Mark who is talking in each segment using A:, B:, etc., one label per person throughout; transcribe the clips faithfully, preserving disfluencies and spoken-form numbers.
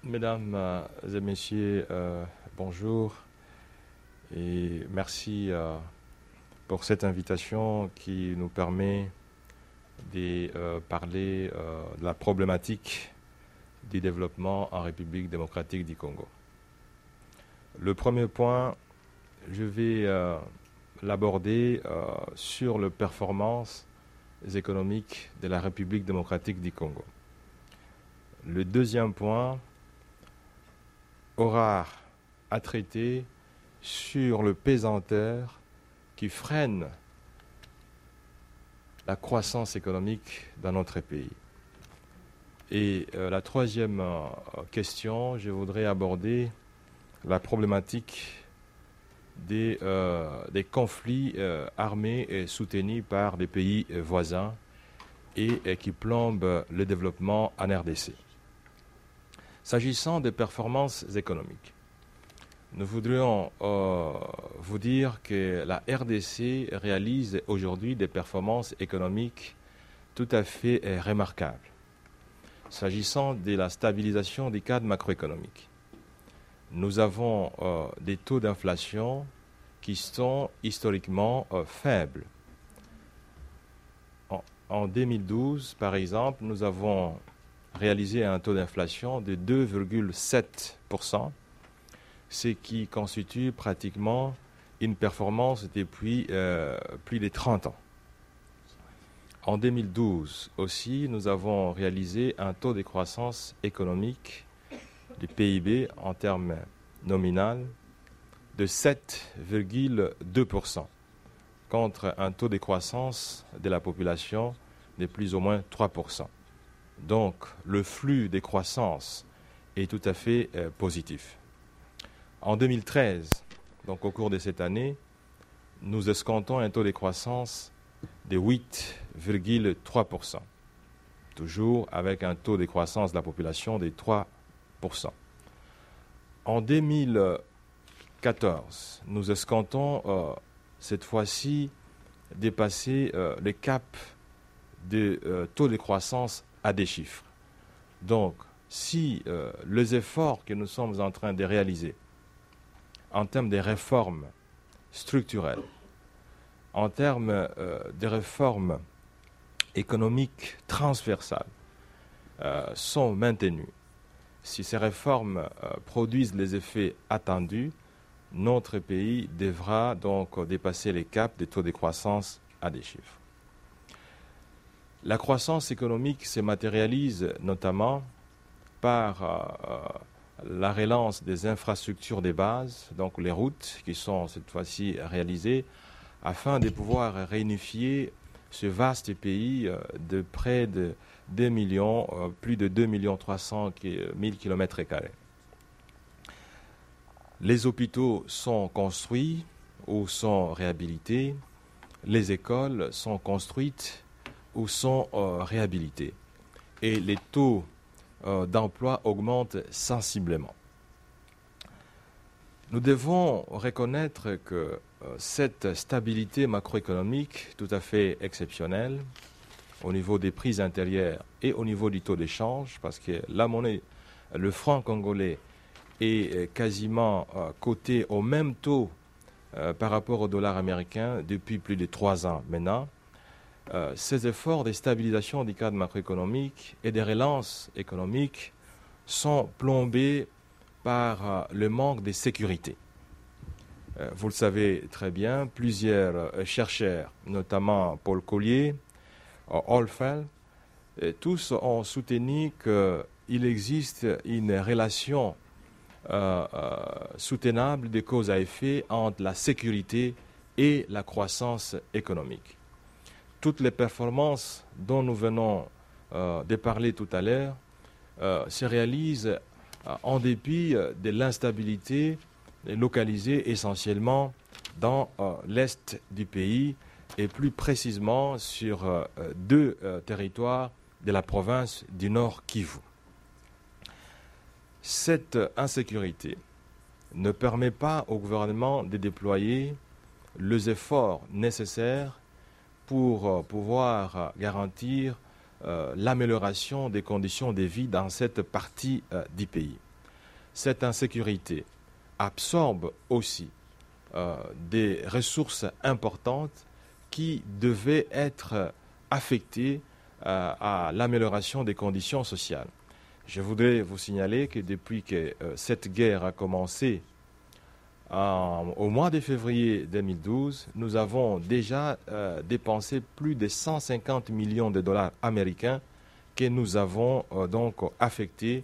A: Mesdames euh, et messieurs, euh, bonjour et merci euh, pour cette invitation qui nous permet de euh, parler euh, de la problématique du développement en République démocratique du Congo. Le premier point, je vais euh, l'aborder euh, sur les performances économiques de la République démocratique du Congo. Le deuxième point aura à traiter sur le pesanteur qui freine la croissance économique dans notre pays. Et euh, la troisième euh, question, je voudrais aborder la problématique des, euh, des conflits euh, armés et soutenus par des pays euh, voisins et, et qui plombent le développement en R D C. S'agissant des performances économiques, nous voudrions euh, vous dire que la R D C réalise aujourd'hui des performances économiques tout à fait euh, remarquables. S'agissant de la stabilisation des cadres macroéconomiques, nous avons euh, des taux d'inflation qui sont historiquement euh, faibles. En, en deux mille douze, par exemple, nous avons réalisé un taux d'inflation de deux virgule sept pour cent, ce qui constitue pratiquement une performance depuis euh, plus de trente ans. En deux mille douze aussi, nous avons réalisé un taux de croissance économique du P I B en termes nominaux de sept virgule deux pour cent contre un taux de croissance de la population de plus ou moins trois pour cent. Donc, le flux des croissances est tout à fait euh, positif. En deux mille treize, donc au cours de cette année, nous escomptons un taux de croissance de huit virgule trois pour cent, toujours avec un taux de croissance de la population de trois pour cent. En deux mille quatorze, nous escomptons euh, cette fois-ci dépasser euh, le cap de euh, taux de croissance à des chiffres. Donc, si euh, les efforts que nous sommes en train de réaliser en termes de réformes structurelles, en termes euh, de réformes économiques transversales euh, sont maintenus, si ces réformes euh, produisent les effets attendus, notre pays devra donc dépasser les caps des taux de croissance à des chiffres. La croissance économique se matérialise notamment par euh, la relance des infrastructures de base, donc les routes qui sont cette fois-ci réalisées, afin de pouvoir réunifier ce vaste pays euh, de près de deux millions, euh, plus de deux millions trois cent mille kilomètres carrés. Les hôpitaux sont construits ou sont réhabilités, les écoles sont construites ou sont euh, réhabilités. Et les taux euh, d'emploi augmentent sensiblement. Nous devons reconnaître que euh, cette stabilité macroéconomique tout à fait exceptionnelle au niveau des prix intérieurs et au niveau du taux d'échange, parce que la monnaie, le franc congolais, est quasiment euh, coté au même taux euh, par rapport au dollar américain depuis plus de trois ans maintenant. Euh, ces efforts de stabilisation du cadre macroéconomique et des relances économiques sont plombés par euh, le manque de sécurité. Euh, vous le savez très bien, plusieurs euh, chercheurs, notamment Paul Collier, euh, Olfel, euh, tous ont soutenu qu'il existe une relation euh, euh, soutenable de cause à effet entre la sécurité et la croissance économique. Toutes les performances dont nous venons euh, de parler tout à l'heure euh, se réalisent euh, en dépit euh, de l'instabilité localisée essentiellement dans euh, l'est du pays et plus précisément sur euh, deux euh, territoires de la province du Nord Kivu. Cette insécurité ne permet pas au gouvernement de déployer les efforts nécessaires pour euh, pouvoir euh, garantir euh, l'amélioration des conditions de vie dans cette partie euh, du pays. cette insécurité absorbe aussi euh, des ressources importantes qui devaient être affectées euh, à l'amélioration des conditions sociales. Je voudrais vous signaler que depuis que euh, cette guerre a commencé en, au mois de février deux mille douze, nous avons déjà euh, dépensé plus de cent cinquante millions de dollars américains que nous avons euh, donc affectés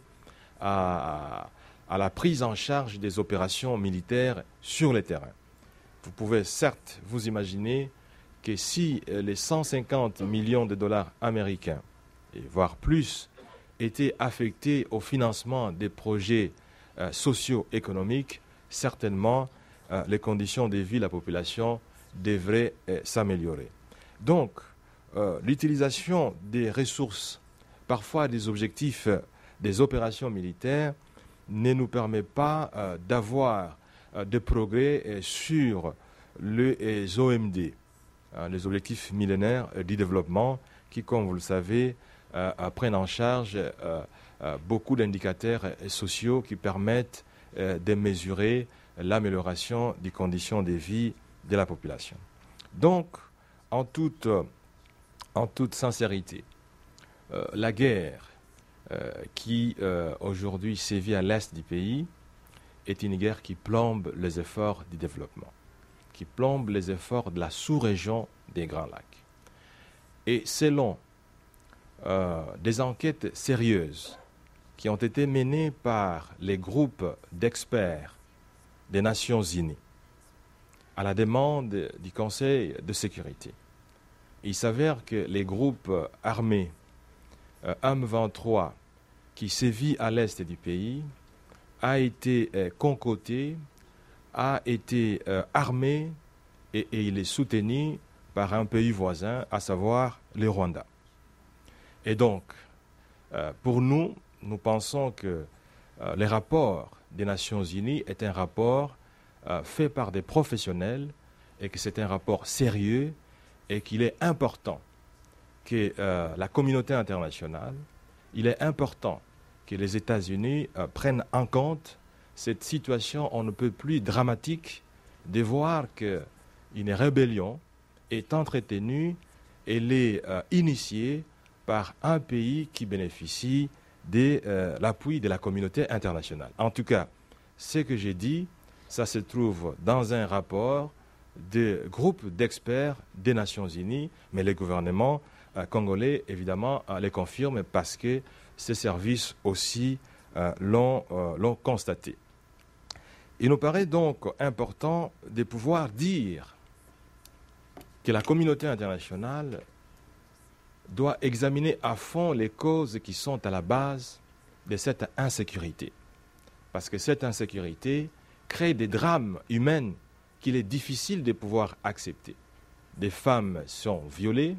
A: à, à la prise en charge des opérations militaires sur le terrain. Vous pouvez certes vous imaginer que si les cent cinquante millions de dollars américains, et voire plus, étaient affectés au financement des projets euh, socio-économiques, certainement euh, les conditions de vie de la population devraient euh, s'améliorer. Donc, euh, l'utilisation des ressources, parfois des objectifs euh, des opérations militaires, ne nous permet pas euh, d'avoir euh, de progrès euh, sur les O M D, euh, les objectifs millénaires euh, du développement, qui, comme vous le savez, euh, euh, prennent en charge euh, euh, beaucoup d'indicateurs euh, sociaux qui permettent euh, de mesurer l'amélioration des conditions de vie de la population. Donc, en toute, euh, en toute sincérité, euh, la guerre euh, qui euh, aujourd'hui sévit à l'est du pays est une guerre qui plombe les efforts du développement, qui plombe les efforts de la sous-région des Grands Lacs. Et selon euh, des enquêtes sérieuses qui ont été menées par les groupes d'experts des Nations Unies à la demande du Conseil de sécurité, il s'avère que les groupes armés euh, M vingt-trois qui sévit à l'est du pays a été euh, concocté, a été euh, armé et, et il est soutenu par un pays voisin, à savoir le Rwanda. Et donc, euh, pour nous, nous pensons que euh, le rapport des Nations Unies est un rapport euh, fait par des professionnels et que c'est un rapport sérieux et qu'il est important que euh, la communauté internationale, il est important que les États-Unis euh, prennent en compte cette situation on ne peut plus dramatique de voir qu'une rébellion est entretenue, elle est euh, initiée par un pays qui bénéficie de euh, l'appui de la communauté internationale. En tout cas, ce que j'ai dit, ça se trouve dans un rapport de groupes d'experts des Nations Unies, mais le gouvernement euh, congolais, évidemment, euh, les confirme parce que ces services aussi euh, l'ont, euh, l'ont constaté. Il nous paraît donc important de pouvoir dire que la communauté internationale doit examiner à fond les causes qui sont à la base de cette insécurité. Parce que cette insécurité crée des drames humains qu'il est difficile de pouvoir accepter. Des femmes sont violées,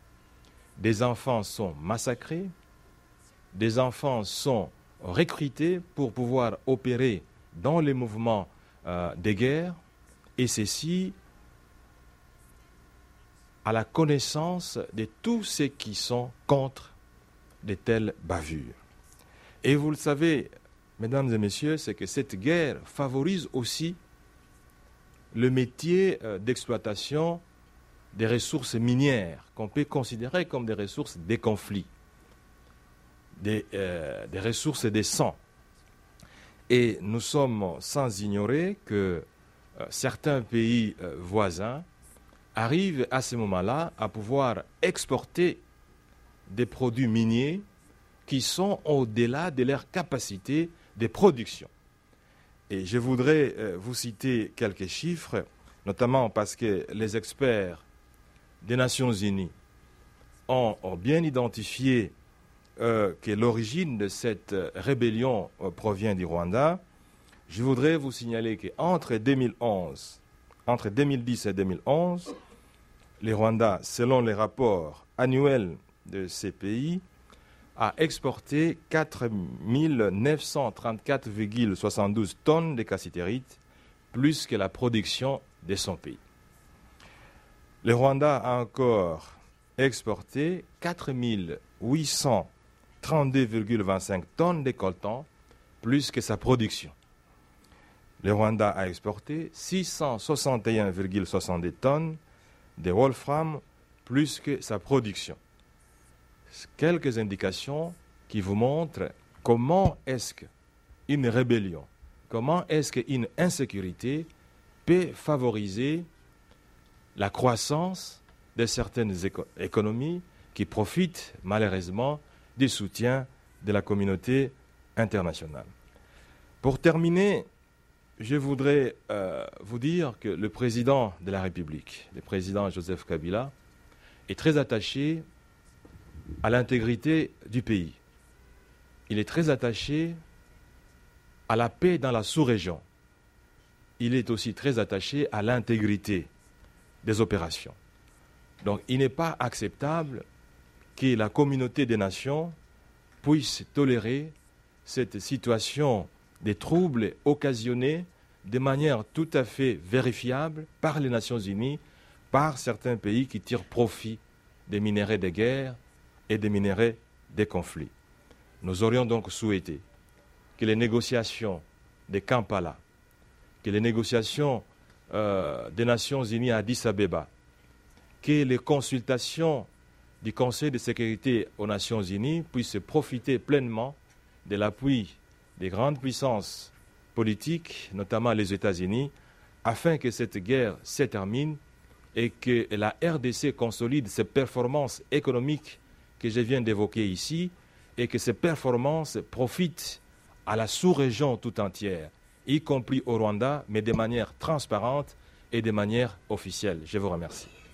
A: des enfants sont massacrés, des enfants sont recrutés pour pouvoir opérer dans les mouvements euh, de guerre, et ceci à la connaissance de tous ceux qui sont contre de telles bavures. Et vous le savez, mesdames et messieurs, c'est que cette guerre favorise aussi le métier euh, d'exploitation des ressources minières, qu'on peut considérer comme des ressources des conflits, des, euh, des ressources des sangs. Et nous sommes sans ignorer que euh, certains pays euh, voisins arrivent à ce moment-là à pouvoir exporter des produits miniers qui sont au-delà de leur capacité de production. Et je voudrais euh, vous citer quelques chiffres, notamment parce que les experts des Nations Unies ont, ont bien identifié euh, que l'origine de cette rébellion euh, provient du Rwanda. Je voudrais vous signaler qu'entre deux mille onze, entre deux mille dix et deux mille onze, le Rwanda, selon les rapports annuels de ces pays, a exporté quatre mille neuf cent trente-quatre virgule soixante-douze tonnes de cassitérite, plus que la production de son pays. Le Rwanda a encore exporté quatre mille huit cent trente-deux virgule vingt-cinq tonnes de coltan, plus que sa production. Le Rwanda a exporté six cent soixante et un virgule soixante-deux tonnes de wolfram, plus que sa production. Quelques indications qui vous montrent comment est-ce qu'une rébellion, comment est-ce qu'une insécurité peut favoriser la croissance de certaines éco- économies qui profitent malheureusement du soutien de la communauté internationale. Pour terminer, je voudrais euh, vous dire que le président de la République, le président Joseph Kabila, est très attaché à l'intégrité du pays. Il est très attaché à la paix dans la sous-région. Il est aussi très attaché à l'intégrité des opérations. Donc il n'est pas acceptable que la communauté des nations puisse tolérer cette situation de troubles occasionnés de manière tout à fait vérifiable par les Nations Unies, par certains pays qui tirent profit des minerais de guerre et des minerais des conflits. Nous aurions donc souhaité que les négociations de Kampala, que les négociations euh, des Nations Unies à Addis Abeba, que les consultations du Conseil de sécurité aux Nations Unies puissent profiter pleinement de l'appui des grandes puissances politiques, notamment les États-Unis, afin que cette guerre se termine et que la R D C consolide ses performances économiques que je viens d'évoquer ici et que ces performances profitent à la sous-région tout entière, y compris au Rwanda, mais de manière transparente et de manière officielle. Je vous remercie.